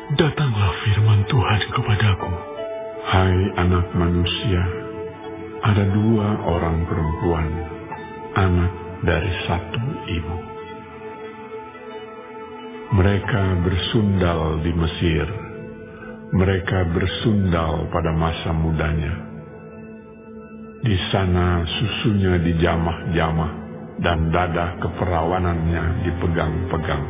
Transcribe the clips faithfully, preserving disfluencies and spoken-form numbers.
Datanglah firman Tuhan kepadaku. Hai anak manusia, ada dua orang perempuan, anak dari satu ibu. Mereka bersundal di Mesir. Mereka bersundal pada masa mudanya. Di sana susunya dijamah-jamah dan dada keperawanannya dipegang-pegang.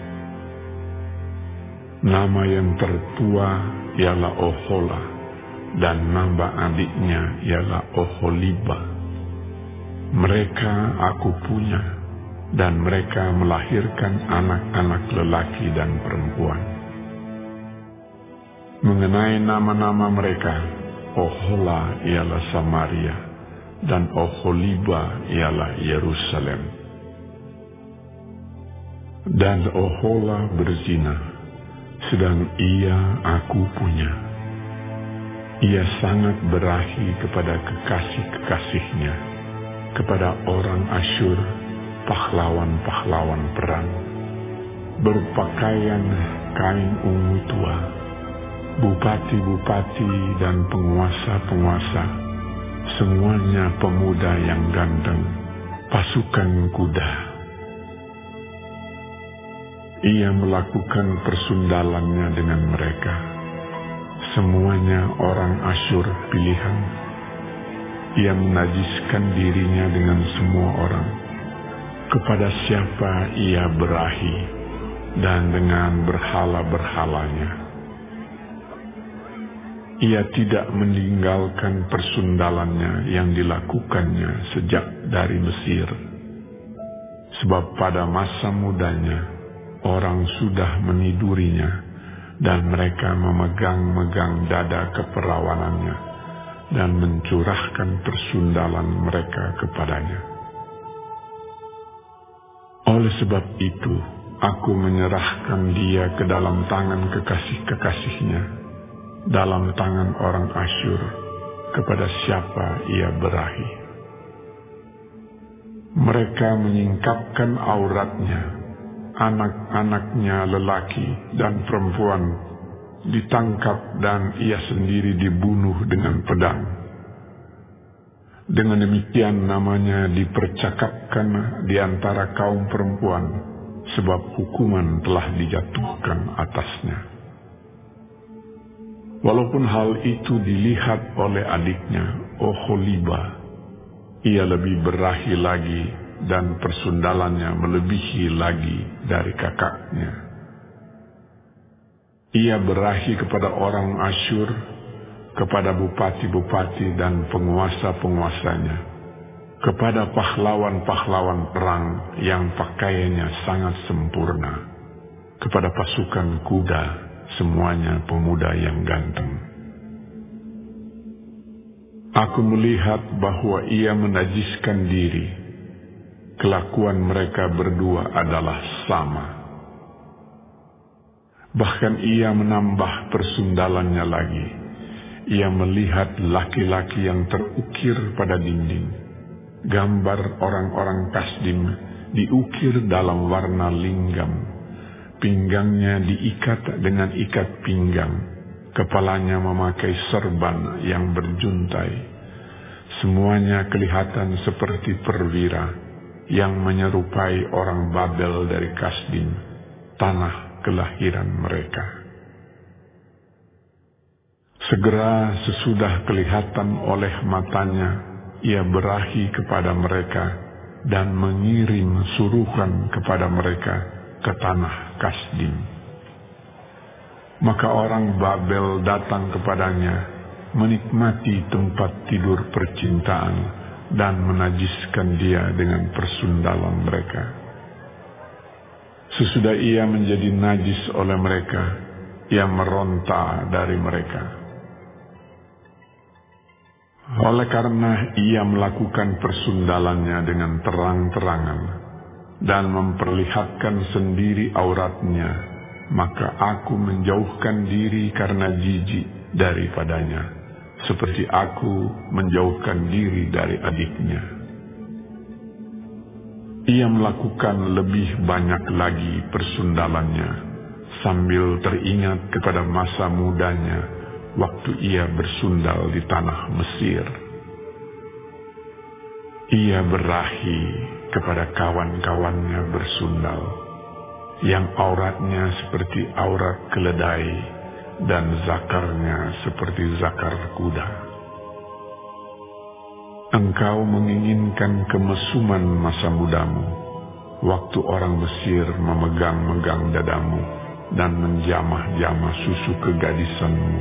Nama yang tertua ialah Ohola, dan nama adiknya ialah Oholiba. Mereka aku punya, dan mereka melahirkan anak-anak lelaki dan perempuan. Mengenai nama-nama mereka, Ohola ialah Samaria, dan Oholiba ialah Yerusalem. Dan Ohola berzina, sedang ia aku punya. Ia sangat berahi kepada kekasih-kekasihnya, kepada orang Asyur, pahlawan-pahlawan perang, berpakaian kain ungu tua, bupati-bupati dan penguasa-penguasa, semuanya pemuda yang ganteng, pasukan kuda. Ia melakukan persundalannya dengan mereka, semuanya orang Asyur pilihan. Ia menajiskan dirinya dengan semua orang, kepada siapa ia berahi, dan dengan berhala-berhalanya. Ia tidak meninggalkan persundalannya yang dilakukannya sejak dari Mesir, sebab pada masa mudanya orang sudah menidurinya, dan mereka memegang-megang dada keperawanannya dan mencurahkan persundalan mereka kepadanya. Oleh sebab itu, aku menyerahkan dia ke dalam tangan kekasih-kekasihnya, dalam tangan orang Asyur, kepada siapa ia berahi. Mereka menyingkapkan auratnya, anak-anaknya lelaki dan perempuan ditangkap dan ia sendiri dibunuh dengan pedang. Dengan demikian namanya dipercakapkan di antara kaum perempuan, sebab hukuman telah dijatuhkan atasnya. Walaupun hal itu dilihat oleh adiknya Oholiba, ia lebih berahi lagi dan persundalannya melebihi lagi dari kakaknya. Ia berahi kepada orang Asyur, kepada bupati-bupati dan penguasa-penguasanya, kepada pahlawan-pahlawan perang yang pakaiannya sangat sempurna, kepada pasukan kuda, semuanya pemuda yang ganteng. Aku melihat bahwa ia menajiskan diri. Kelakuan mereka berdua adalah sama. Bahkan ia menambah persundalannya lagi. Ia melihat laki-laki yang terukir pada dinding. Gambar orang-orang Kasdim diukir dalam warna linggam. Pinggangnya diikat dengan ikat pinggang. Kepalanya memakai serban yang berjuntai. Semuanya kelihatan seperti perwira yang menyerupai orang Babel dari Kasdim, tanah kelahiran mereka. Segera sesudah kelihatan oleh matanya, ia berahi kepada mereka dan mengirim suruhan kepada mereka ke tanah Kasdim. Maka orang Babel datang kepadanya, menikmati tempat tidur percintaan dan menajiskan dia dengan persundalan mereka. Sesudah ia menjadi najis oleh mereka, ia meronta dari mereka. Oleh karena ia melakukan persundalannya dengan terang-terangan dan memperlihatkan sendiri auratnya, maka aku menjauhkan diri karena jijik daripadanya, seperti aku menjauhkan diri dari adiknya. Ia melakukan lebih banyak lagi persundalannya, sambil teringat kepada masa mudanya waktu ia bersundal di tanah Mesir. Ia berahi kepada kawan-kawannya bersundal, yang auratnya seperti aurat keledai dan zakarnya seperti zakar kuda. Engkau menginginkan kemesuman masa mudamu, waktu orang Mesir memegang-megang dadamu dan menjamah-jamah susu kegadisanmu.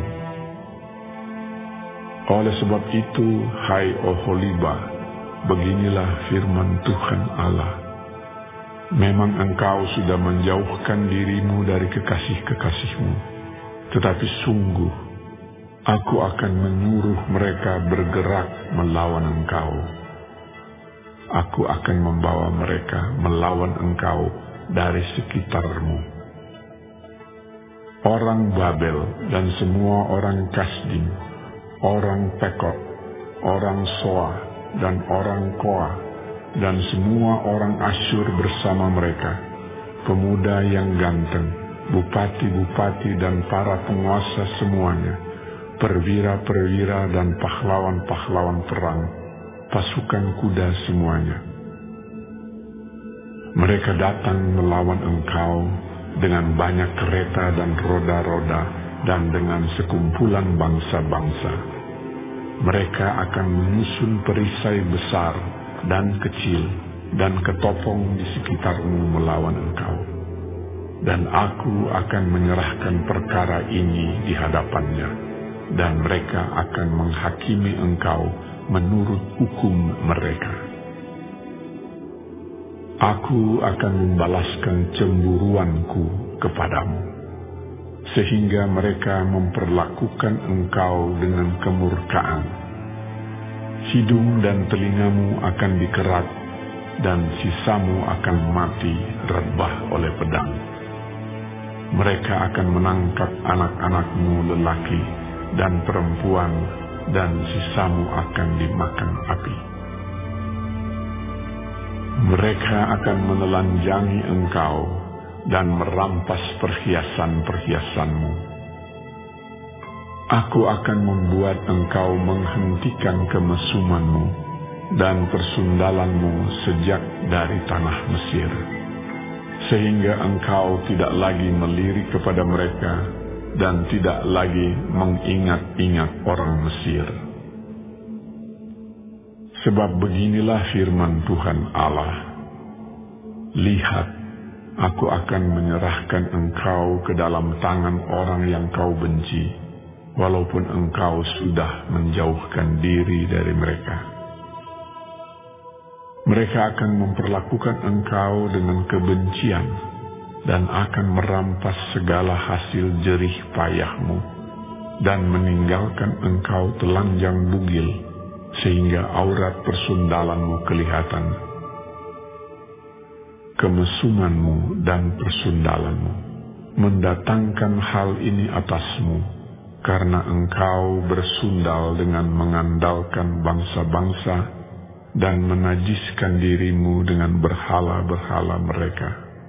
Oleh sebab itu, hai Oholibah, beginilah firman Tuhan Allah. Memang engkau sudah menjauhkan dirimu dari kekasih-kekasihmu, tetapi sungguh aku akan menyuruh mereka bergerak melawan engkau. Aku akan membawa mereka melawan engkau dari sekitarmu. Orang Babel dan semua orang Kasdim, orang Pekod, orang Soa, dan orang Koa, dan semua orang Asyur bersama mereka, pemuda yang ganteng, bupati-bupati dan para penguasa semuanya, perwira-perwira dan pahlawan-pahlawan perang, pasukan kuda semuanya. Mereka datang melawan engkau dengan banyak kereta dan roda-roda dan dengan sekumpulan bangsa-bangsa. Mereka akan menyusun perisai besar dan kecil dan ketopong di sekitarmu melawan engkau. Dan aku akan menyerahkan perkara ini di hadapannya, dan mereka akan menghakimi engkau menurut hukum mereka. Aku akan membalaskan cemburuanku kepadamu, sehingga mereka memperlakukan engkau dengan kemurkaan. Hidung dan telingamu akan dikerat, dan sisamu akan mati rebah oleh pedang. Mereka akan menangkap anak-anakmu lelaki dan perempuan, dan sisamu akan dimakan api. Mereka akan menelanjangi engkau dan merampas perhiasan-perhiasanmu. Aku akan membuat engkau menghentikan kemesumanmu dan persundalanmu sejak dari tanah Mesir, sehingga engkau tidak lagi melirik kepada mereka dan tidak lagi mengingat-ingat orang Mesir. Sebab beginilah firman Tuhan Allah, lihat, aku akan menyerahkan engkau ke dalam tangan orang yang kau benci, walaupun engkau sudah menjauhkan diri dari mereka. Mereka akan memperlakukan engkau dengan kebencian dan akan merampas segala hasil jerih payahmu dan meninggalkan engkau telanjang bugil, sehingga aurat persundalanmu kelihatan. Kemesumanmu dan persundalanmu mendatangkan hal ini atasmu, karena engkau bersundal dengan mengandalkan bangsa-bangsa dan menajiskan dirimu dengan berhala-berhala mereka.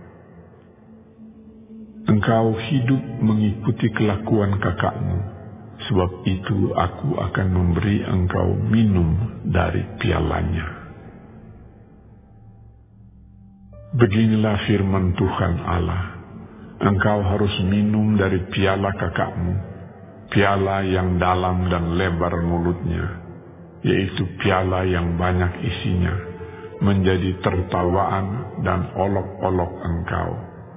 Engkau hidup mengikuti kelakuan kakakmu, sebab itu aku akan memberi engkau minum dari pialanya. Beginilah firman Tuhan Allah, engkau harus minum dari piala kakakmu, piala yang dalam dan lebar mulutnya, yaitu piala yang banyak isinya, menjadi tertawaan dan olok-olok engkau.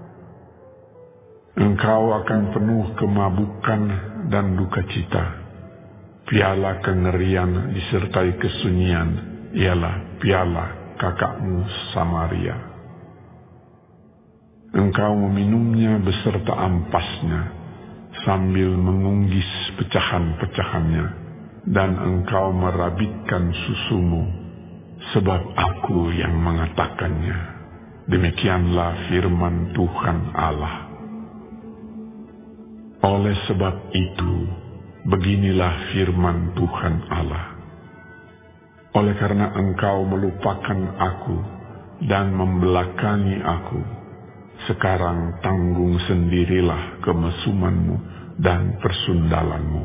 Engkau akan penuh kemabukan dan duka cita. Piala kengerian disertai kesunyian ialah piala kakakmu Samaria. Engkau meminumnya beserta ampasnya, sambil mengunggis pecahan-pecahannya, dan engkau merabitkan susumu, sebab aku yang mengatakannya. Demikianlah firman Tuhan Allah. Oleh sebab itu, beginilah firman Tuhan Allah. Oleh karena engkau melupakan aku dan membelakangi aku, sekarang tanggung sendirilah kemesumanmu dan persundalanmu.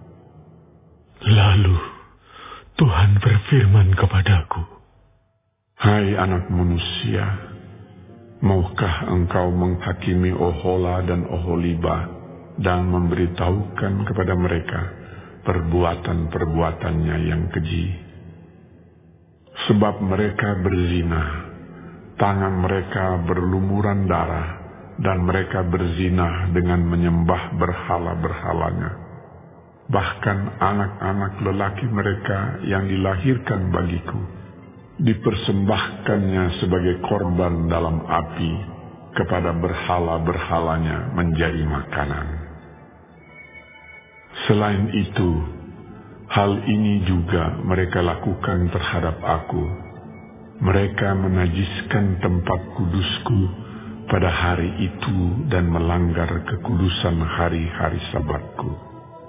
Lalu Tuhan berfirman kepadaku, Hai anak manusia, maukah engkau menghakimi Ohola dan Oholiba dan memberitahukan kepada mereka perbuatan-perbuatannya yang keji? Sebab mereka berzina, tangan mereka berlumuran darah, dan mereka berzina dengan menyembah berhala-berhalanya. Bahkan anak-anak lelaki mereka yang dilahirkan bagiku dipersembahkannya sebagai korban dalam api kepada berhala-berhalanya menjadi makanan. Selain itu, hal ini juga mereka lakukan terhadap aku. Mereka menajiskan tempat kudusku pada hari itu dan melanggar kekudusan hari-hari Sabatku.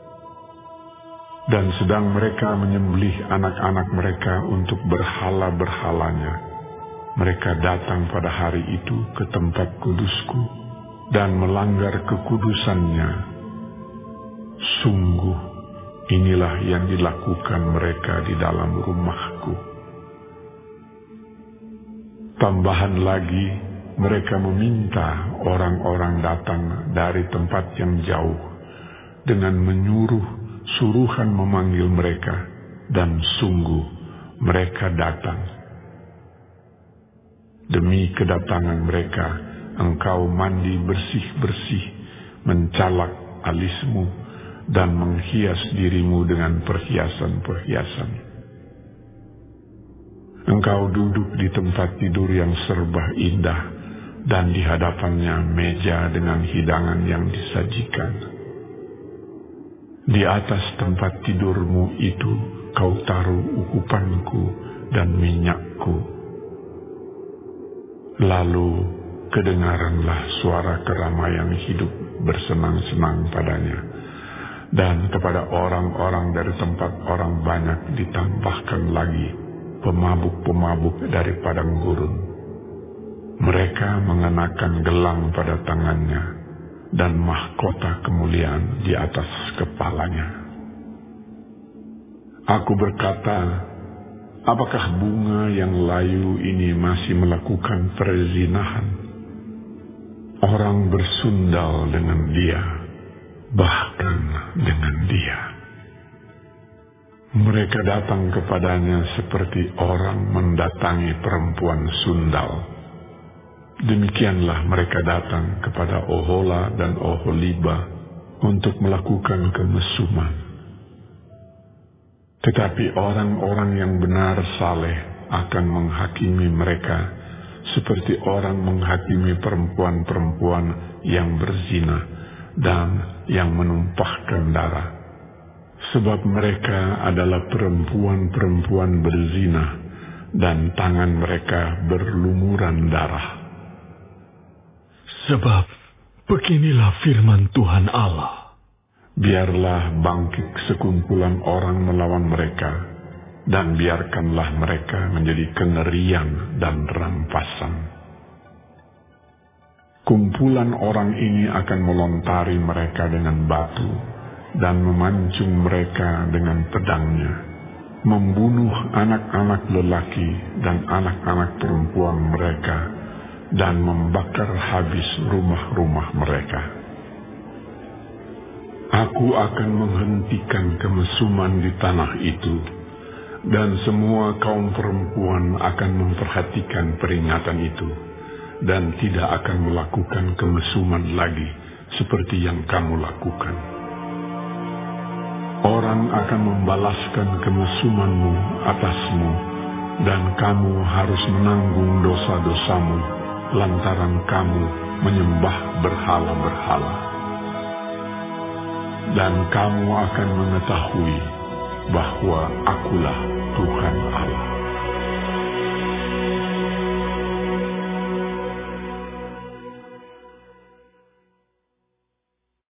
Dan sedang mereka menyembelih anak-anak mereka untuk berhala-berhalanya, mereka datang pada hari itu ke tempat kudusku dan melanggar kekudusannya. Sungguh, inilah yang dilakukan mereka di dalam rumahku. Tambahan lagi, mereka meminta orang-orang datang dari tempat yang jauh dengan menyuruh suruhan memanggil mereka, dan sungguh mereka datang. Demi kedatangan mereka, engkau mandi bersih-bersih, mencalak alismu, dan menghias dirimu dengan perhiasan-perhiasan. Engkau duduk di tempat tidur yang serba indah, dan di hadapannya meja dengan hidangan yang disajikan. Di atas tempat tidurmu itu kau taruh ukupanku dan minyakku. Lalu kedengaranlah suara keramaian hidup bersenang-senang padanya, dan kepada orang-orang dari tempat orang banyak ditambahkan lagi pemabuk-pemabuk dari padang gurun. Mereka mengenakan gelang pada tangannya dan mahkota kemuliaan di atas kepalanya. Aku berkata, apakah bunga yang layu ini masih melakukan perzinahan? Orang bersundal dengan dia, bahkan dengan dia. Mereka datang kepadanya seperti orang mendatangi perempuan sundal. Demikianlah mereka datang kepada Ohola dan Oholiba untuk melakukan kemesuman. Tetapi orang-orang yang benar saleh akan menghakimi mereka seperti orang menghakimi perempuan-perempuan yang berzina dan yang menumpahkan darah. Sebab mereka adalah perempuan-perempuan berzina dan tangan mereka berlumuran darah. Sebab beginilah firman Tuhan Allah. Biarlah bangkit sekumpulan orang melawan mereka, dan biarkanlah mereka menjadi kengerian dan rampasan. Kumpulan orang ini akan melontari mereka dengan batu, dan memancung mereka dengan pedangnya, membunuh anak-anak lelaki dan anak-anak perempuan mereka, dan membakar habis rumah-rumah mereka. Aku akan menghentikan kemesuman di tanah itu, dan semua kaum perempuan akan memperhatikan peringatan itu, dan tidak akan melakukan kemesuman lagi seperti yang kamu lakukan. Orang akan membalaskan kemesumanmu atasmu, dan kamu harus menanggung dosa-dosamu lantaran kamu menyembah berhala-berhala. Dan kamu akan mengetahui bahwa akulah Tuhan Allah.